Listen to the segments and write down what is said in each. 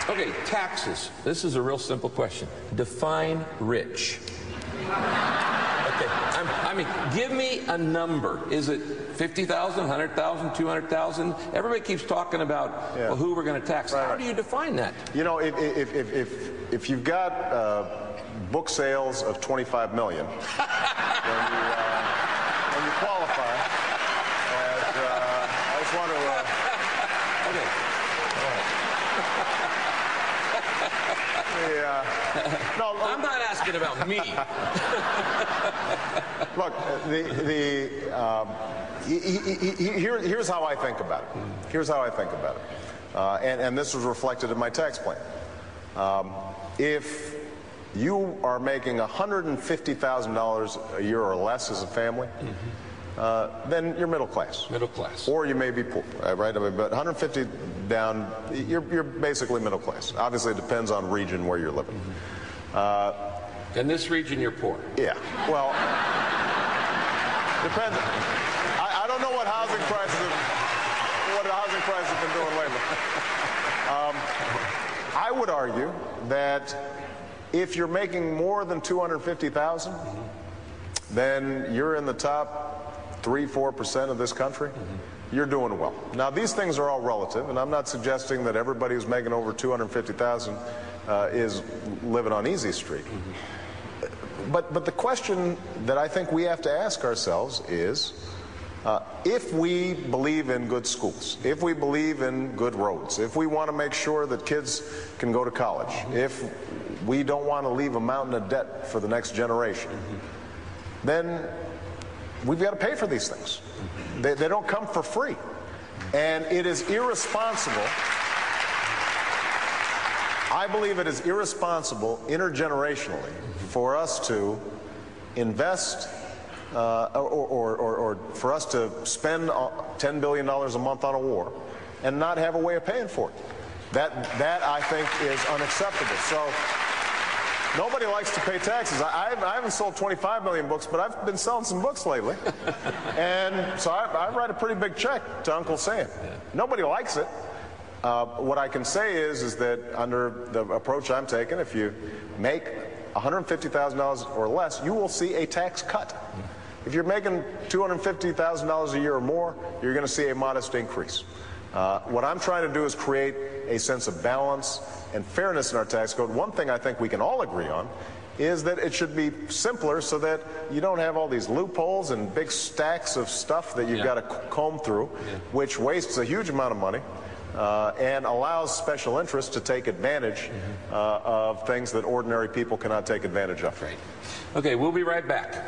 Okay, taxes. This is a real simple question. Define rich. Okay, I mean, give me a number. Is it 50,000, 100,000, 200,000? Everybody keeps talking about well, who we're going to tax. How do you define that? You know, if you've got book sales of 25 million, then you qualify. As, I just want to. Okay. No, I'm not asking about me. Look, here's how I think about it. Here's how I think about it. And this was reflected in my tax plan. If you are making $150,000 a year or less as a family, then you're middle class. Middle class. Or you may be poor, right? I mean, but 150 down, you're basically middle class. Obviously, it depends on region where you're living. In this region, you're poor. Yeah. Well, depends. I don't know what housing prices have been doing lately. I would argue that if you're making more than 250,000, then you're in the top 3-4% of this country. You're doing well. Now, these things are all relative, and I'm not suggesting that everybody who's making over 250,000 is living on easy street. But the question that I think we have to ask ourselves is, if we believe in good schools, if we believe in good roads, if we want to make sure that kids can go to college, if we don't want to leave a mountain of debt for the next generation, then we've got to pay for these things. They don't come for free. And it is irresponsible. I believe it is irresponsible intergenerationally for us to invest or for us to spend $10 billion a month on a war and not have a way of paying for it. That I think is unacceptable. So nobody likes to pay taxes. I haven't sold 25 million books, but I've been selling some books lately. And so I write a pretty big check to Uncle Sam. Nobody likes it. What I can say is that under the approach I'm taking, if you make $150,000 or less, you will see a tax cut. If you're making $250,000 a year or more, you're going to see a modest increase. What I'm trying to do is create a sense of balance and fairness in our tax code. One thing I think we can all agree on is that it should be simpler so that you don't have all these loopholes and big stacks of stuff that you've got to comb through, which wastes a huge amount of money and allows special interests to take advantage of things that ordinary people cannot take advantage of. Right. Okay, we'll be right back.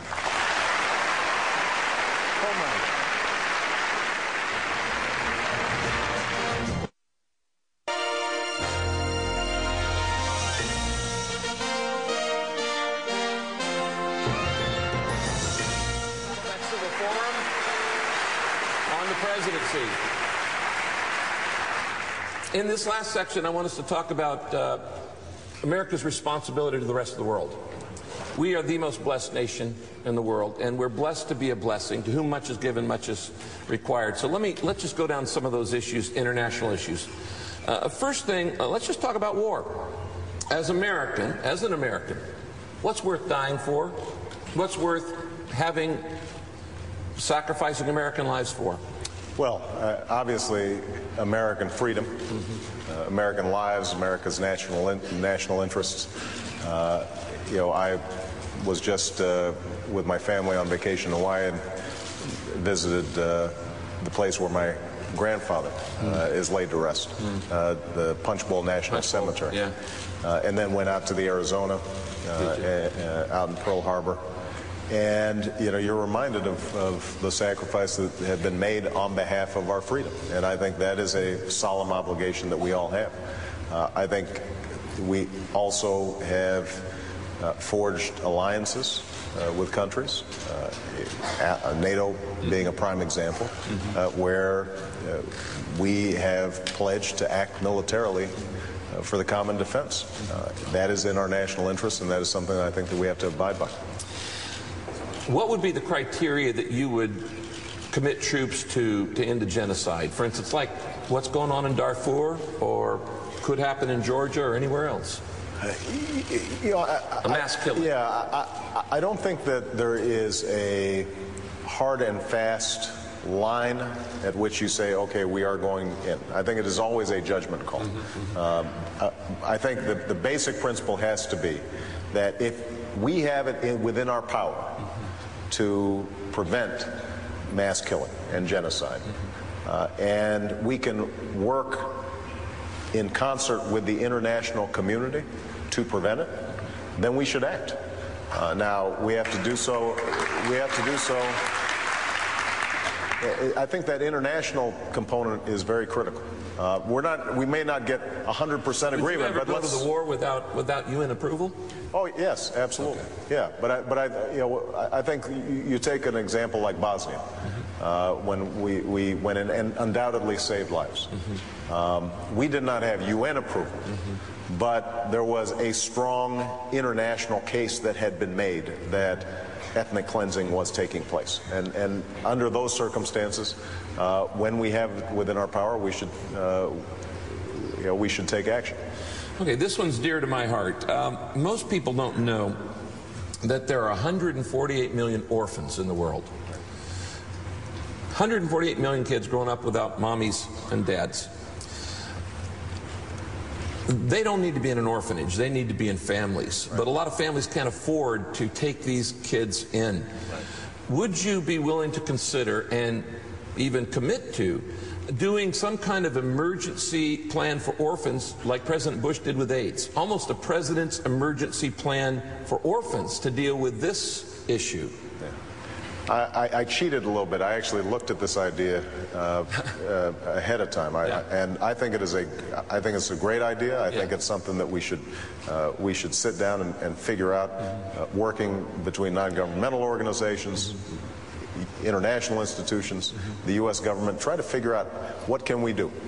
In this last section, I want us to talk about America's responsibility to the rest of the world. We are the most blessed nation in the world, and we're blessed to be a blessing. To whom much is given, much is required. So let's just go down some of those issues, international issues. First thing, let's just talk about war. As an American, what's worth dying for? What's worth sacrificing American lives for? Well, obviously, American freedom, American lives, America's national interests. I was just with my family on vacation in Hawaii and visited the place where my grandfather is laid to rest, the Punch Bowl National Cemetery. And then went out to the Arizona, out in Pearl Harbor. And, you're reminded of the sacrifice that have been made on behalf of our freedom. And I think that is a solemn obligation that we all have. I think we also have forged alliances with countries, NATO being a prime example, where we have pledged to act militarily for the common defense. That is in our national interest, and that is something I think that we have to abide by. What would be the criteria that you would commit troops to end the genocide? For instance, like what's going on in Darfur or could happen in Georgia or anywhere else? A mass killing. Yeah, I don't think that there is a hard and fast line at which you say, okay, we are going in. I think it is always a judgment call. I think the basic principle has to be that if we have it within our power to prevent mass killing and genocide, and we can work in concert with the international community to prevent it, then we should act. Now we have to do so. I think that international component is very critical. We may not get 100% agreement. Would you ever but go to the war without UN approval? Oh yes, absolutely. Okay. Yeah, but I think you take an example like Bosnia, when we went in and undoubtedly saved lives. We did not have UN approval, but there was a strong international case that had been made that ethnic cleansing was taking place, and under those circumstances, when we have it within our power, we should take action. Okay, this one's dear to my heart. Most people don't know that there are 148 million orphans in the world. 148 million kids growing up without mommies and dads. They don't need to be in an orphanage. They need to be in families. But a lot of families can't afford to take these kids in. Would you be willing to consider and even commit to doing some kind of emergency plan for orphans like President Bush did with AIDS? Almost a president's emergency plan for orphans to deal with this issue. I cheated a little bit. I actually looked at this idea ahead of time, and I think it's a great idea. I think it's something that we should sit down and figure out, working between non-governmental organizations, international institutions, the U.S. government, try to figure out what can we do.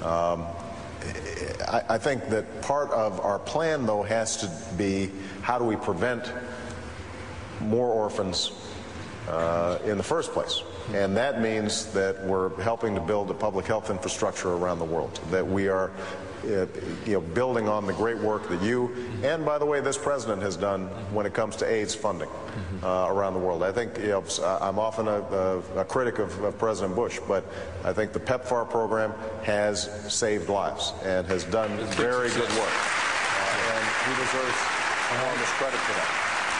I think that part of our plan, though, has to be how do we prevent more orphans in the first place. And that means that we're helping to build a public health infrastructure around the world, that we are building on the great work that you, and by the way, this president has done when it comes to AIDS funding around the world. I think I'm often a critic of President Bush, but I think the PEPFAR program has saved lives and has done very good work. And he deserves enormous credit for that.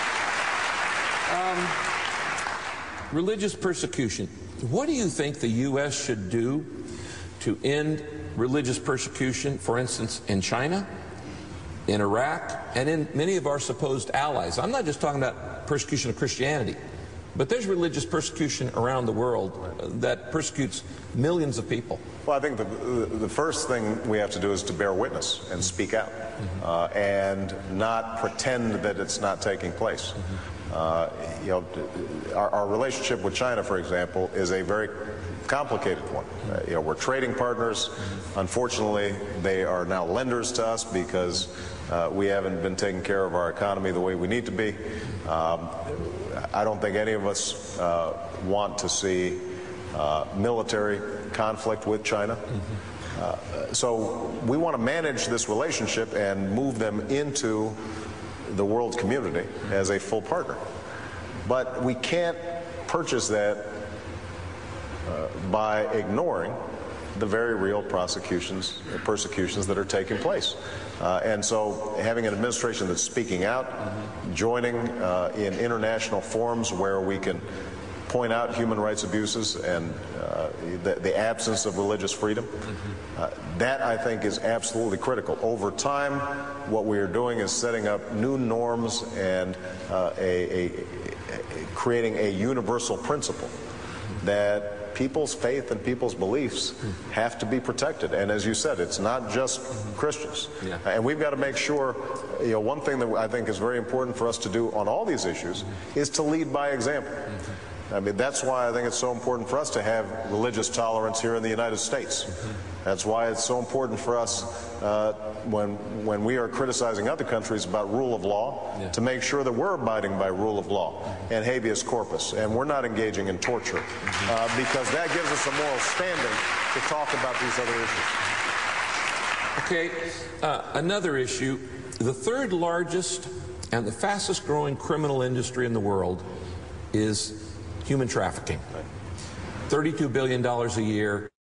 Religious persecution. What do you think the U.S. should do to end religious persecution, for instance, in China, in Iraq, and in many of our supposed allies? I'm not just talking about persecution of Christianity, but there's religious persecution around the world that persecutes millions of people. Well, I think the first thing we have to do is to bear witness and speak out, and not pretend that it's not taking place. Our relationship with China, for example, is a very complicated one. We're trading partners. Unfortunately, they are now lenders to us because we haven't been taking care of our economy the way we need to be. I don't think any of us want to see military conflict with China. So we want to manage this relationship and move them into the world community as a full partner. But we can't purchase that by ignoring the very real persecutions that are taking place. And so having an administration that's speaking out, joining in international forums where we can point out human rights abuses and the absence of religious freedom, that I think is absolutely critical. Over time, what we are doing is setting up new norms and creating a universal principle that people's faith and people's beliefs have to be protected. And as you said, it's not just Christians. And we've got to make sure, one thing that I think is very important for us to do on all these issues is to lead by example. I mean, that's why I think it's so important for us to have religious tolerance here in the United States. That's why it's so important for us when we are criticizing other countries about rule of law, to make sure that we're abiding by rule of law and habeas corpus, and we're not engaging in torture, because that gives us a moral standing to talk about these other issues. Okay, another issue. The third largest and the fastest growing criminal industry in the world is human trafficking. $32 billion a year.